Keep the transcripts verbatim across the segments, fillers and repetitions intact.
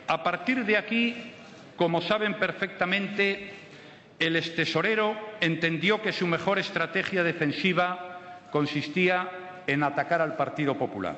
A partir de aquí, como saben perfectamente, el extesorero entendió que su mejor estrategia defensiva consistía en atacar al Partido Popular.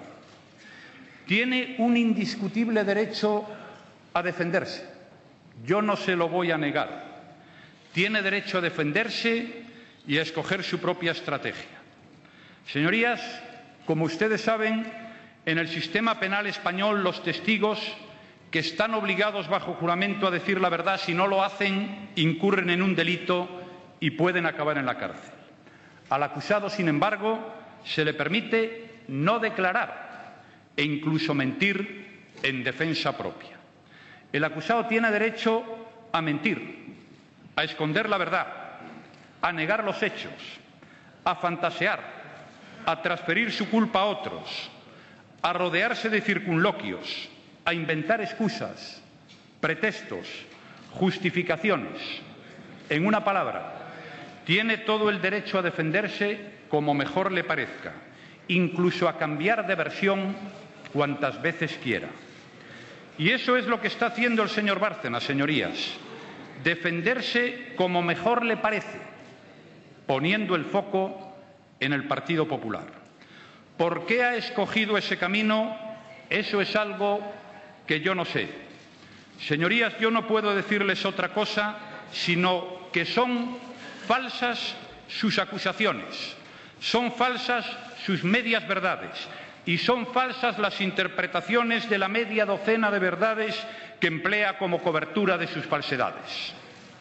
Tiene un indiscutible derecho a defenderse. Yo no se lo voy a negar. Tiene derecho a defenderse y a escoger su propia estrategia. Señorías, como ustedes saben, en el sistema penal español los testigos que están obligados bajo juramento a decir la verdad, si no lo hacen, incurren en un delito y pueden acabar en la cárcel. Al acusado, sin embargo, se le permite no declarar e incluso mentir en defensa propia. El acusado tiene derecho a mentir, a esconder la verdad, a negar los hechos, a fantasear, a transferir su culpa a otros, a rodearse de circunloquios, a inventar excusas, pretextos, justificaciones. En una palabra, tiene todo el derecho a defenderse como mejor le parezca, incluso a cambiar de versión cuantas veces quiera. Y eso es lo que está haciendo el señor Bárcenas, señorías, defenderse como mejor le parece, poniendo el foco en el Partido Popular. ¿Por qué ha escogido ese camino? Eso es algo que yo no sé. Señorías, yo no puedo decirles otra cosa, sino que son falsas sus acusaciones, son falsas sus medias verdades y son falsas las interpretaciones de la media docena de verdades que emplea como cobertura de sus falsedades.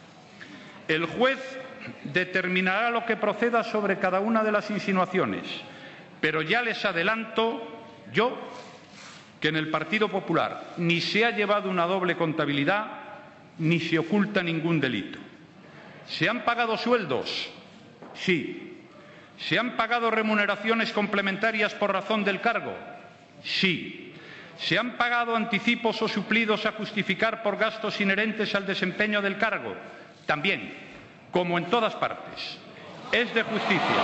El juez determinará lo que proceda sobre cada una de las insinuaciones, pero ya les adelanto yo que en el Partido Popular ni se ha llevado una doble contabilidad ni se oculta ningún delito. ¿Se han pagado sueldos? Sí. ¿Se han pagado remuneraciones complementarias por razón del cargo? Sí. ¿Se han pagado anticipos o suplidos a justificar por gastos inherentes al desempeño del cargo? También, como en todas partes. Es de justicia.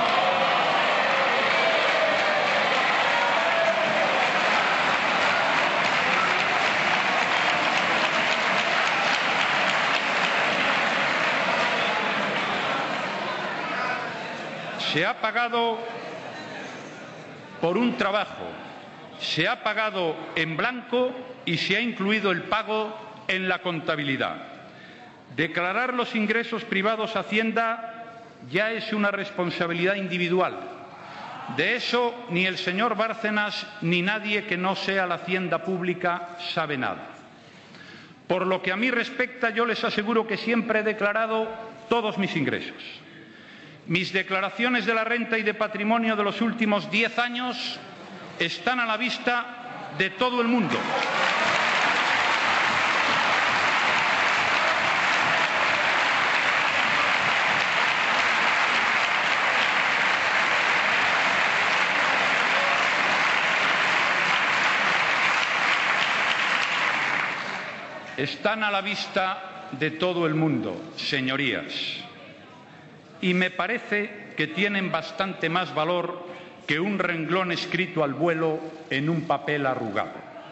Se ha pagado por un trabajo, se ha pagado en blanco y se ha incluido el pago en la contabilidad. Declarar los ingresos privados a Hacienda ya es una responsabilidad individual. De eso ni el señor Bárcenas ni nadie que no sea la Hacienda Pública sabe nada. Por lo que a mí respecta, yo les aseguro que siempre he declarado todos mis ingresos. Mis declaraciones de la renta y de patrimonio de los últimos diez años están a la vista de todo el mundo. Están a la vista de todo el mundo, señorías. Y me parece que tienen bastante más valor que un renglón escrito al vuelo en un papel arrugado.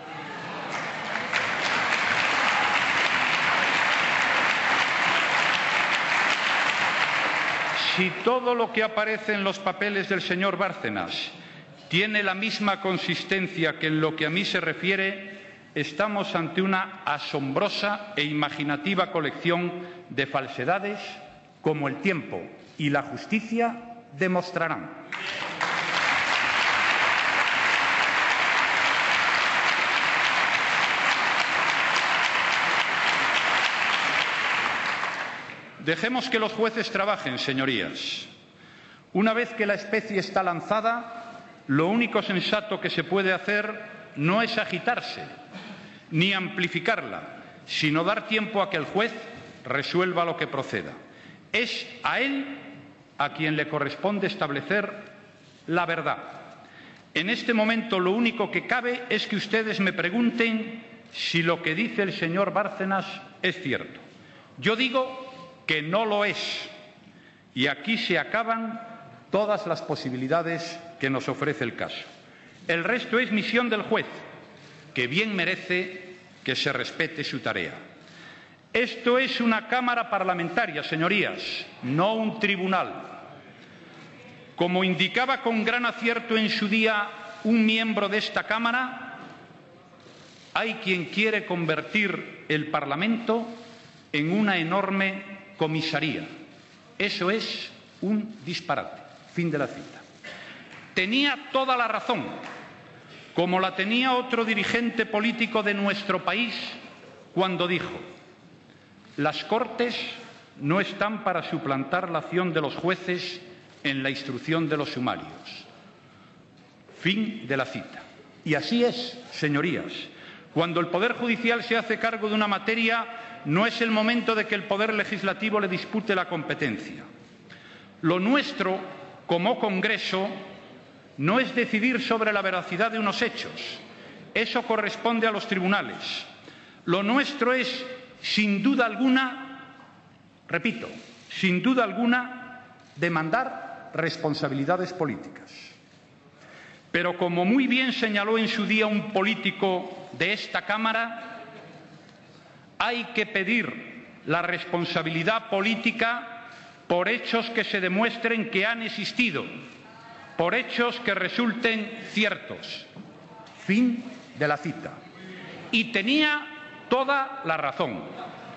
Si todo lo que aparece en los papeles del señor Bárcenas tiene la misma consistencia que en lo que a mí se refiere, estamos ante una asombrosa e imaginativa colección de falsedades como el tiempo y la justicia demostrarán. Dejemos que los jueces trabajen, señorías. Una vez que la especie está lanzada, lo único sensato que se puede hacer no es agitarse ni amplificarla, sino dar tiempo a que el juez resuelva lo que proceda. Es a él a quien le corresponde establecer la verdad. En este momento lo único que cabe es que ustedes me pregunten si lo que dice el señor Bárcenas es cierto. Yo digo que no lo es. Y aquí se acaban todas las posibilidades que nos ofrece el caso. El resto es misión del juez, que bien merece que se respete su tarea. Esto es una Cámara parlamentaria, señorías, no un tribunal. Como indicaba con gran acierto en su día un miembro de esta Cámara, hay quien quiere convertir el Parlamento en una enorme comisaría. Eso es un disparate. Fin de la cita. Tenía toda la razón, como la tenía otro dirigente político de nuestro país cuando dijo: las Cortes no están para suplantar la acción de los jueces en la instrucción de los sumarios. Fin de la cita. Y así es, señorías. Cuando el Poder Judicial se hace cargo de una materia, no es el momento de que el Poder Legislativo le dispute la competencia. Lo nuestro, como Congreso, no es decidir sobre la veracidad de unos hechos. Eso corresponde a los tribunales. Lo nuestro es, sin duda alguna, repito, sin duda alguna, demandar responsabilidades políticas. Pero, como muy bien señaló en su día un político de esta Cámara, hay que pedir la responsabilidad política por hechos que se demuestren que han existido, por hechos que resulten ciertos. Fin de la cita. Y tenía toda la razón.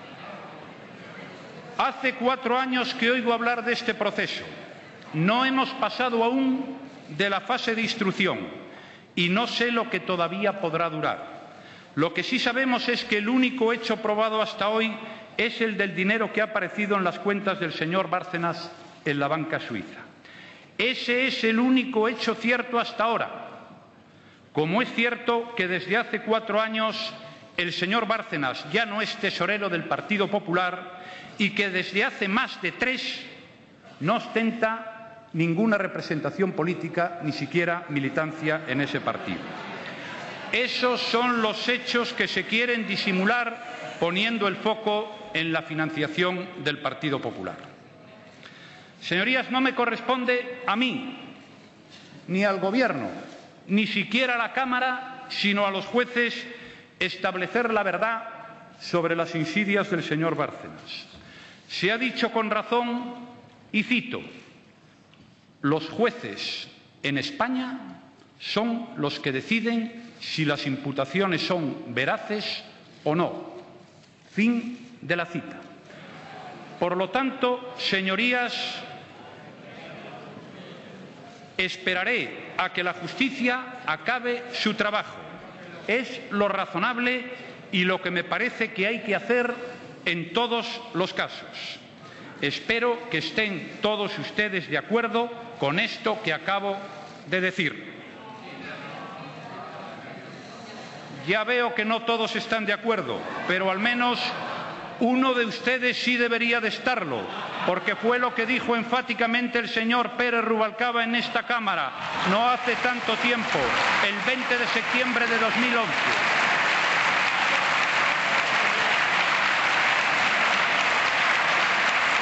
Hace cuatro años que oigo hablar de este proceso. No hemos pasado aún de la fase de instrucción y no sé lo que todavía podrá durar. Lo que sí sabemos es que el único hecho probado hasta hoy es el del dinero que ha aparecido en las cuentas del señor Bárcenas en la banca suiza. Ese es el único hecho cierto hasta ahora. Como es cierto que desde hace cuatro años el señor Bárcenas ya no es tesorero del Partido Popular y que desde hace más de tres no ostenta ninguna representación política, ni siquiera militancia en ese partido. Esos son los hechos que se quieren disimular poniendo el foco en la financiación del Partido Popular. Señorías, no me corresponde a mí, ni al Gobierno, ni siquiera a la Cámara, sino a los jueces, establecer la verdad sobre las insidias del señor Bárcenas. Se ha dicho con razón, y cito: los jueces en España son los que deciden si las imputaciones son veraces o no. Fin de la cita. Por lo tanto, señorías, esperaré a que la justicia acabe su trabajo. Es lo razonable y lo que me parece que hay que hacer en todos los casos. Espero que estén todos ustedes de acuerdo con esto que acabo de decir. Ya veo que no todos están de acuerdo, pero al menos uno de ustedes sí debería de estarlo, porque fue lo que dijo enfáticamente el señor Pérez Rubalcaba en esta Cámara no hace tanto tiempo, el veinte de septiembre de dos mil once.